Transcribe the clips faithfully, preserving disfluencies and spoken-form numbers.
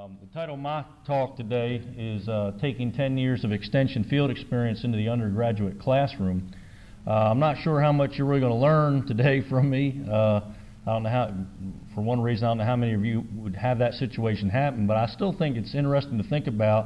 Um, the title of my talk today is uh, taking ten years of extension field experience into the undergraduate classroom. Uh, I'm not sure how much you're really going to learn today from me. Uh, I don't know how, for one reason, I don't know how many of you would have that situation happen, but I still think it's interesting to think about,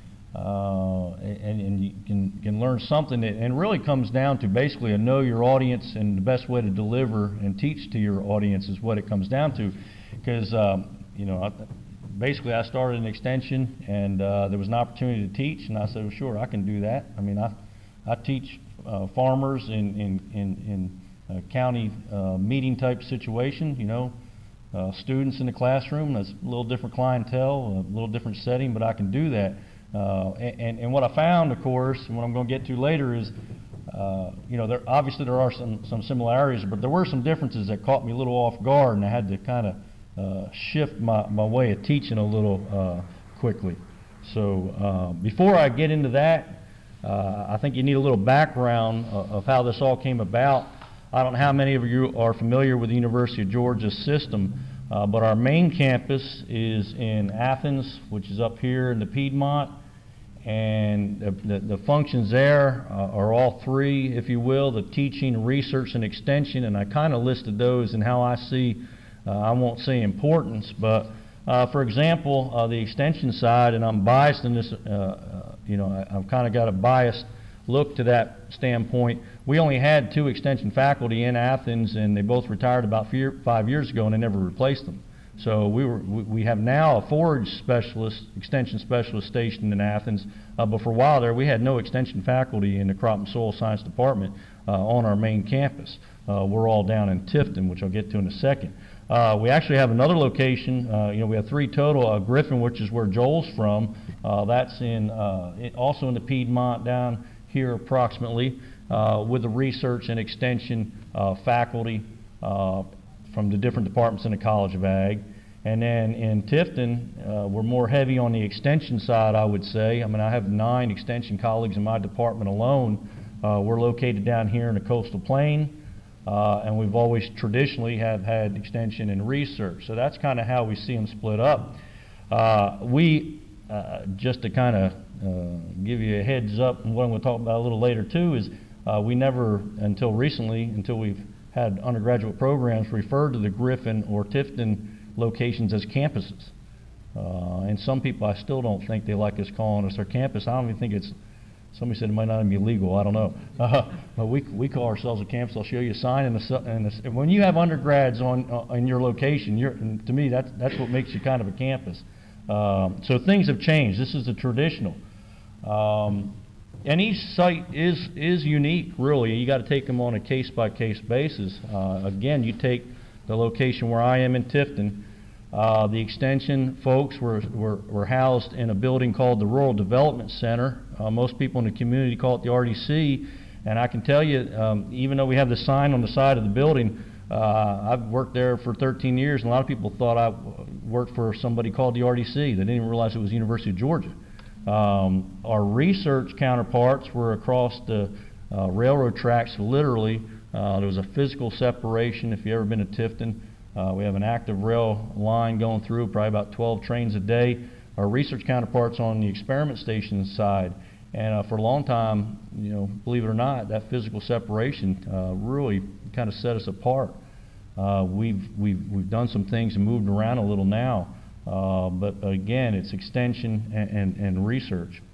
uh, and, and you can, can learn something. And it really comes down to basically a know your audience, and the best way to deliver and teach to your audience is what it comes down to. Because, um, you know, I, basically I started an extension, and uh, there was an opportunity to teach, and I said, well, sure, I can do that. I mean, I, I teach uh, farmers in, in, in, in a county uh, meeting type situation, you know, uh, students in the classroom. That's a little different clientele, a little different setting, but I can do that. Uh, and, and what I found, of course, and what I'm going to get to later is, uh, you know, there, obviously there are some, some similarities, but there were some differences that caught me a little off guard, and I had to kind of uh, shift my, my way of teaching a little uh, quickly. So uh, before I get into that, uh, I think you need a little background of, of how this all came about. I don't know how many of you are familiar with the University of Georgia system, uh, but our main campus is in Athens, which is up here in the Piedmont. And the, the, the functions there uh, are all three, if you will, the teaching, research, and extension. And I kind of listed those and how I see, uh, I won't say importance, but uh, for example, uh, the extension side, and I'm biased in this, uh, uh, you know, I, I've kind of got a biased look to that standpoint. We only had two extension faculty in Athens, and they both retired about fear, five years ago, and they never replaced them. So we were we have now a forage specialist, extension specialist stationed in Athens, uh, but for a while there we had no extension faculty in the crop and soil science department uh, on our main campus. Uh, we're all down in Tifton, which I'll get to in a second. Uh, we actually have another location. Uh, you know, we have three total. Uh, Griffin, which is where Joel's from, uh, that's in uh, it, also in the Piedmont down here approximately, uh, with the research and extension uh, faculty uh, from the different departments in the College of Ag. And then in Tifton, uh, we're more heavy on the extension side, I would say. I mean, I have nine extension colleagues in my department alone. Uh, we're located down here in the coastal plain, uh, and we've always traditionally have had extension and research. So that's kind of how we see them split up. Uh, we, uh, just to kind of uh, give you a heads up, and what I'm going to talk about a little later too, is uh, we never, until recently, until we've had undergraduate programs, referred to the Griffin or Tifton locations as campuses. Uh, and some people, I still don't think they like us calling us our campus. I don't even think it's, somebody said it might not even be legal, I don't know. Uh, but we we call ourselves a campus. I'll show you a sign. And, the, and the, when you have undergrads on uh, in your location, you're, and to me, that's, that's what makes you kind of a campus. Um, so things have changed. This is the traditional. Um, And each site is is unique, really. You got to take them on a case-by-case basis. Uh, again, you take the location where I am in Tifton. Uh, the extension folks were, were were housed in a building called the Rural Development Center. Uh, most people in the community call it the R D C. And I can tell you, um, even though we have the sign on the side of the building, uh, I've worked there for thirteen years, and a lot of people thought I worked for somebody called the R D C. They didn't even realize it was the University of Georgia. Um, our research counterparts were across the uh, railroad tracks, literally. Uh, there was a physical separation. If you've ever been to Tifton, uh, we have an active rail line going through, probably about twelve trains a day. Our research counterparts on the experiment station side. And uh, for a long time, you know, believe it or not, that physical separation uh, really kind of set us apart. Uh, we've, we've, we've done some things and moved around a little now. Uh, but again, it's extension and, and, and research.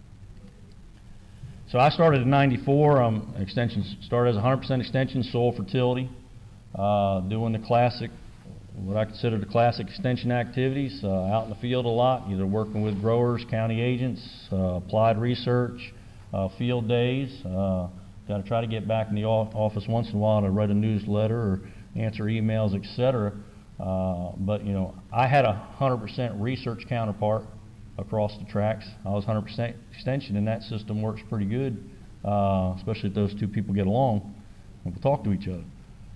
So I started in ninety-four. Um, extension started as one hundred percent extension, soil fertility, uh, doing the classic, what I consider the classic extension activities, uh, out in the field a lot, either working with growers, county agents, uh, applied research, uh, field days. Uh, got to try to get back in the office once in a while to write a newsletter or answer emails, et cetera. Uh, but, you know, I had a one hundred percent research counterpart across the tracks. I was one hundred percent extension, and that system works pretty good, uh, especially if those two people get along and can talk to each other.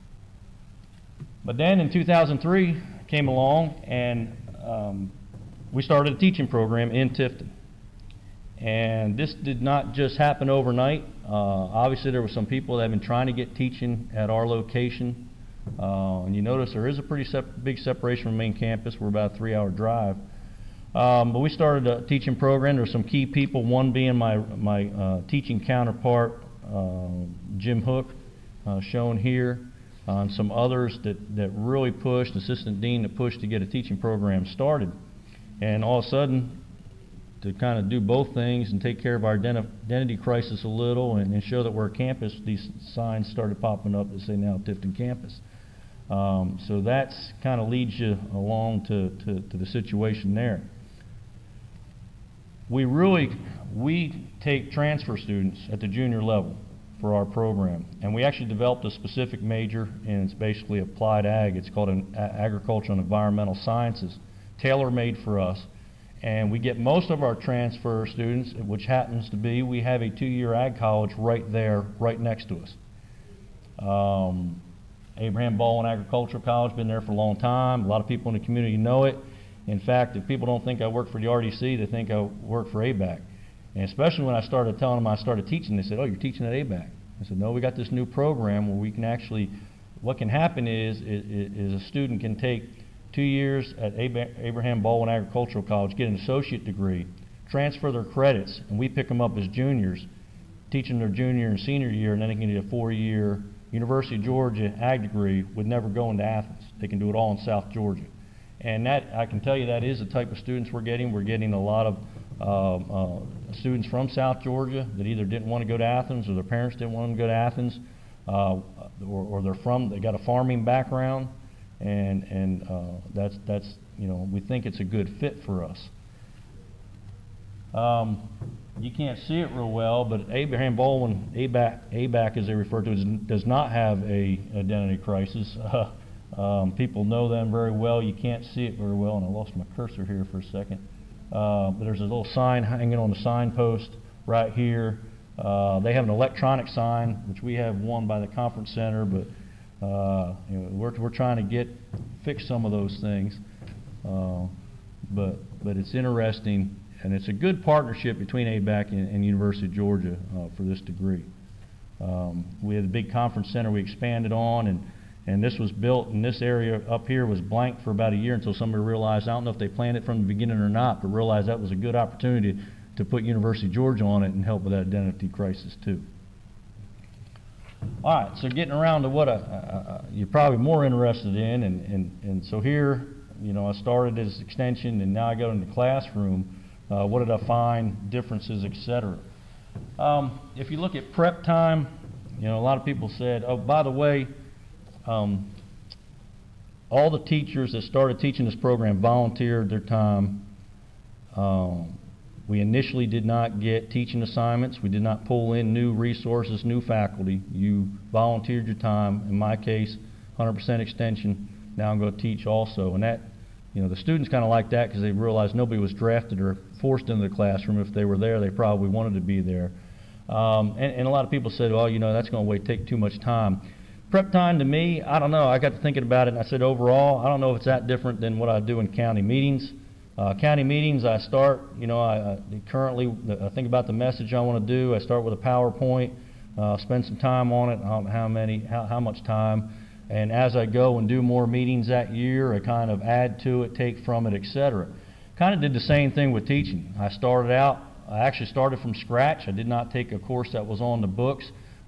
But then in two thousand three came along, and um, we started a teaching program in Tifton. And this did not just happen overnight. Uh, obviously, there were some people that have been trying to get teaching at our location. Uh, and you notice there is a pretty sep big separation from the main campus. We're about a three-hour drive. Um, but we started a teaching program. There's some key people, one being my, my uh, teaching counterpart, uh, Jim Hook, uh, shown here, uh, and some others that, that really pushed, Assistant Dean that pushed to get a teaching program started. And all of a sudden, to kind of do both things and take care of our identi identity crisis a little and, and show that we're a campus, these signs started popping up that say now Tifton campus. Um, so that's kind of leads you along to, to, to the situation there. We really, we take transfer students at the junior level for our program, and we actually developed a specific major, and it's basically applied ag. It's called an agricultural and environmental sciences, tailor-made for us. And we get most of our transfer students, which happens to be, we have a two-year ag college right there, right next to us. Um, Abraham Baldwin Agricultural College, been there for a long time. A lot of people in the community know it. In fact, if people don't think I work for the R D C, they think I work for A B A C. And especially when I started telling them I started teaching, they said, "Oh, you're teaching at A B A C." I said, "No, we got this new program where we can actually, what can happen is, is, is a student can take two years at Abraham Baldwin Agricultural College, get an associate degree, transfer their credits, and we pick them up as juniors, teach them their junior and senior year, and then they can get a four-year University of Georgia ag degree with never going to Athens. They can do it all in South Georgia." And that, I can tell you, that is the type of students we're getting. We're getting a lot of uh, uh, students from South Georgia that either didn't want to go to Athens or their parents didn't want them to go to Athens, uh, or, or they're from, they got a farming background. And, and uh, that's, that's, you know, we think it's a good fit for us. Um, you can't see it real well, but Abraham Baldwin, A B A C, A B A C as they refer to it, does not have a identity crisis. Uh, um, people know them very well. You can't see it very well, and I lost my cursor here for a second. Uh, but there's a little sign hanging on the signpost right here. Uh, they have an electronic sign, which we have one by the conference center, but Uh, you know, we're, we're trying to get fix some of those things, uh, but but it's interesting, and it's a good partnership between A B A C and, and University of Georgia uh, for this degree. Um, we had a big conference center we expanded on, and and this was built, and this area up here was blank for about a year until somebody realized, I don't know if they planned it from the beginning or not, but realized that was a good opportunity to put University of Georgia on it and help with that identity crisis too. All right, so getting around to what uh, uh, you're probably more interested in, and, and, and so here, you know, I started as extension, and now I go into the classroom. Uh, what did I find, differences, et cetera. Um, if you look at prep time, you know, a lot of people said, oh, by the way, um, all the teachers that started teaching this program volunteered their time. Um, We initially did not get teaching assignments. We did not pull in new resources, new faculty. You volunteered your time. In my case, one hundred percent extension. Now I'm going to teach also. And that, you know, the students kind of like that because they realized nobody was drafted or forced into the classroom. If they were there, they probably wanted to be there. Um, and, and a lot of people said, well, you know, that's going to wait, take too much time. Prep time to me, I don't know. I got to thinking about it, and I said, overall, I don't know if it's that different than what I do in county meetings. Uh, county meetings, I start, you know, I, I currently I think about the message I want to do. I start with a PowerPoint, uh, spend some time on it, how, how many, how, how much time, and as I go and do more meetings that year, I kind of add to it, take from it, et cetera. Kind of did the same thing with teaching. I started out, I actually started from scratch. I did not take a course that was on the books.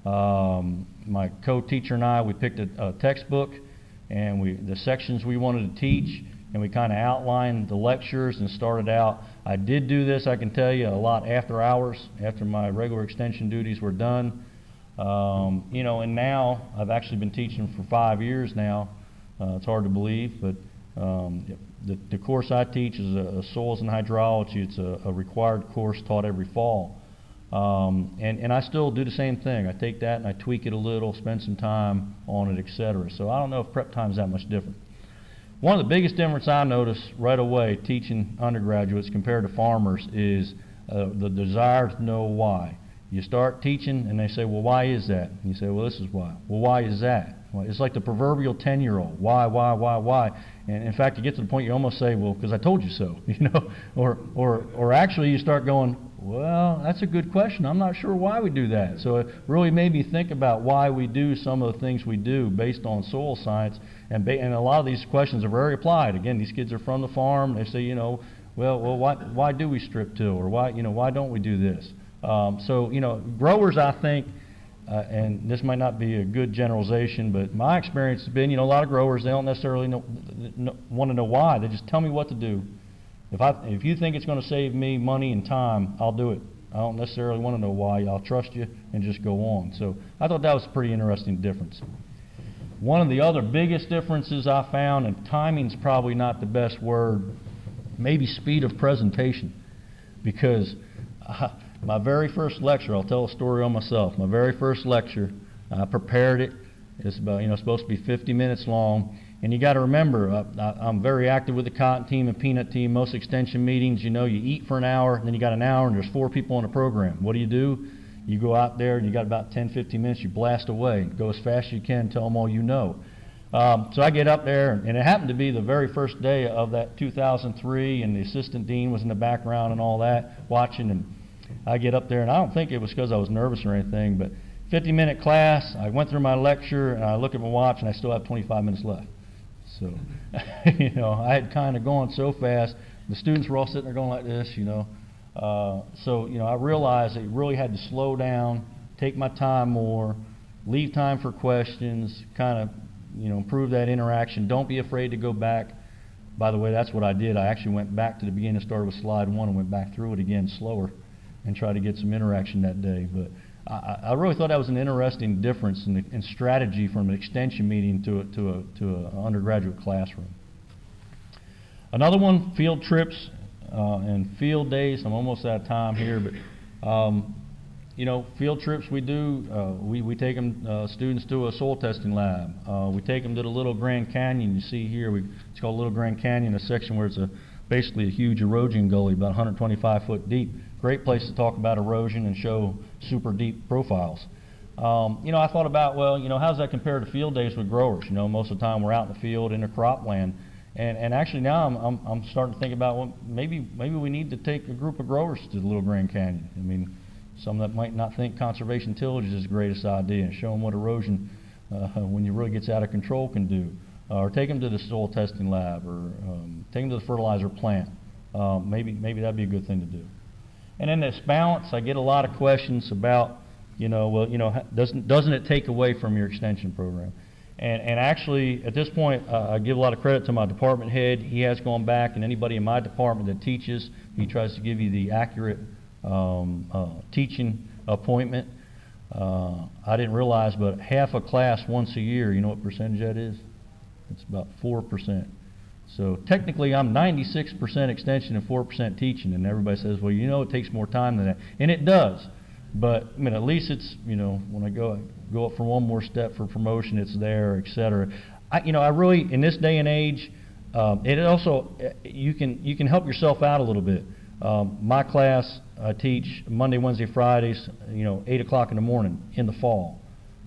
Um, my co-teacher and I, we picked a, a textbook, and we the sections we wanted to teach, and we kind of outlined the lectures and started out. I did do this, I can tell you, a lot after hours, after my regular extension duties were done. Um, you know, and now I've actually been teaching for five years now. Uh, it's hard to believe, but um, the, the course I teach is a, a soils and hydrology. It's a, a required course taught every fall. Um, and, and I still do the same thing. I take that and I tweak it a little, spend some time on it, et cetera. So I don't know if prep time is that much different. One of the biggest differences I notice right away teaching undergraduates compared to farmers is uh, the desire to know why. You start teaching and they say, well, why is that? And you say, well, this is why. Well, why is that? Well, it's like the proverbial ten-year-old. Why, why, why, why? And in fact, you get to the point you almost say, well, because I told you so, you know. Or, or, or actually you start going, well, that's a good question. I'm not sure why we do that. So it really made me think about why we do some of the things we do based on soil science. And, ba and a lot of these questions are very applied. Again, these kids are from the farm. They say, you know, well, well, why, why do we strip till, or why, you know, why don't we do this? Um, so, you know, growers, I think, uh, and this might not be a good generalization, but my experience has been, you know, a lot of growers, they don't necessarily know, know, want to know why. They just tell me what to do. If I, if you think it's going to save me money and time, I'll do it. I don't necessarily want to know why. I'll trust you and just go on. So I thought that was a pretty interesting difference. One of the other biggest differences I found, and timing's probably not the best word, maybe speed of presentation, because uh, my very first lecture, I'll tell a story on myself. My very first lecture, I prepared it. It's about, you know, supposed to be fifty minutes long. And you got to remember, uh, I, I'm very active with the cotton team and peanut team. Most extension meetings, you know, you eat for an hour, and then you got an hour, and there's four people on the program. What do you do? You go out there, and you got about ten, fifteen minutes. You blast away. Go as fast as you can. Tell them all you know. Um, so I get up there, and it happened to be the very first day of that two thousand three, and the assistant dean was in the background and all that, watching. And I get up there, and I don't think it was because I was nervous or anything, but fifty minute class, I went through my lecture, and I look at my watch, and I still have twenty-five minutes left. So, you know, I had kind of gone so fast. The students were all sitting there going like this, you know. Uh, so, you know, I realized I really had to slow down, take my time more, leave time for questions, kind of, you know, improve that interaction. Don't be afraid to go back. By the way, that's what I did. I actually went back to the beginning, started with slide one, and went back through it again slower and tried to get some interaction that day. But I, I really thought that was an interesting difference in, the, in strategy from an extension meeting to a, to a, to an undergraduate classroom. Another one, field trips uh, and field days. I'm almost out of time here, but um, you know, field trips we do, uh, we, we take them, uh, students to a soil testing lab. Uh, we take them to the Little Grand Canyon. You see here, we, it's called Little Grand Canyon, a section where it's a, basically a huge erosion gully, about one hundred twenty-five foot deep. Great place to talk about erosion and show super deep profiles. Um, you know, I thought about, well, you know, how does that compare to field days with growers? You know, most of the time we're out in the field in the cropland. And, and actually now I'm, I'm, I'm starting to think about, well, maybe, maybe we need to take a group of growers to the Little Grand Canyon. I mean, some that might not think conservation tillage is the greatest idea, and show them what erosion, uh, when it really gets out of control, can do. Uh, or take them to the soil testing lab, or um, take them to the fertilizer plant. Uh, maybe, maybe that'd be a good thing to do. And in this balance, I get a lot of questions about, you know, well, you know, doesn't doesn't it take away from your extension program? And and actually, at this point, uh, I give a lot of credit to my department head. He has gone back, and anybody in my department that teaches, he tries to give you the accurate um, uh, teaching appointment. Uh, I didn't realize, but half a class once a year, you know what percentage that is? It's about four percent. So technically I'm ninety-six percent extension and four percent teaching, and everybody says, well, you know, it takes more time than that. And it does. But I mean, at least it's, you know, when I go go up for one more step for promotion, it's there, et cetera. I, you know, I really, in this day and age, um, it also, you can you can help yourself out a little bit. Um, my class, I teach Monday, Wednesday, Fridays, you know, eight o'clock in the morning in the fall.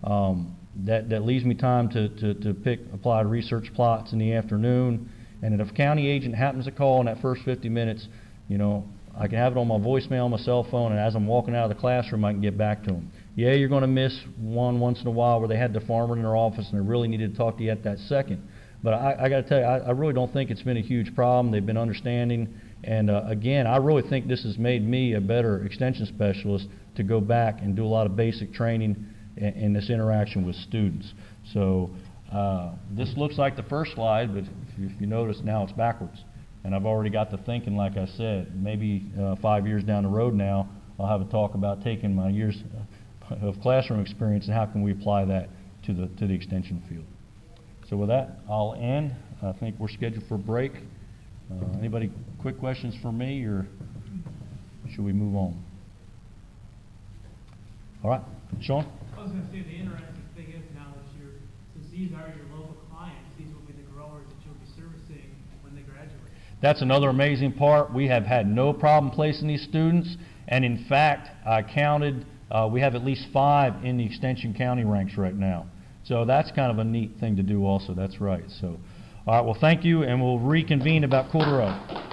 Um, that, that leaves me time to, to, to pick applied research plots in the afternoon. And if a county agent happens to call in that first fifty minutes, you know, I can have it on my voicemail on my cell phone, and as I'm walking out of the classroom, I can get back to them. Yeah, you're going to miss one once in a while where they had the farmer in their office and they really needed to talk to you at that second. But I, I got to tell you, I, I really don't think it's been a huge problem. They've been understanding. And uh, again, I really think this has made me a better extension specialist to go back and do a lot of basic training in, in this interaction with students. So uh, this looks like the first slide, but if you, if you notice now it's backwards. And I've already got to thinking, like I said, maybe uh, five years down the road now, I'll have a talk about taking my years of classroom experience and how can we apply that to the to the extension field. So with that, I'll end. I think we're scheduled for a break. Uh, anybody quick questions for me, or should we move on? All right, Sean? I was going to say the interesting thing is now that you're, since these are your local clients, these will be the growers that you'll be servicing when they graduate. That's another amazing part. We have had no problem placing these students, and in fact, I counted, uh, we have at least five in the Extension County ranks right now. So that's kind of a neat thing to do also. That's right. So, all right, well, thank you, and we'll reconvene about quarter of.